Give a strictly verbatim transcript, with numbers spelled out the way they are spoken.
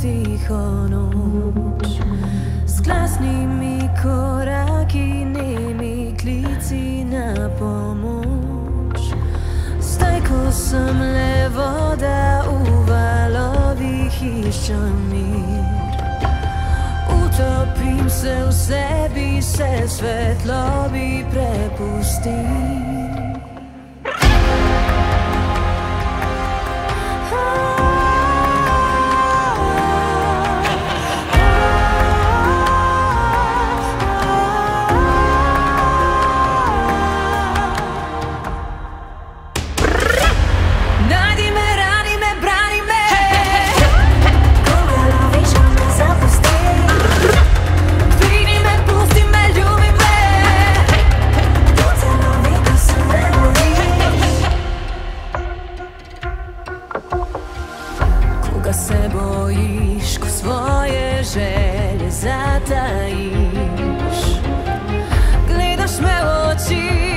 tiho noč. Zglasni mi koraki, nemi klici na pomoč. Zdaj, ko sem le voda v valovih, iščem mir. Utopim se v sebi, se svetlobi prepustim. Se bojiš, ko svoje želje zatajiš, gledaš me v oči.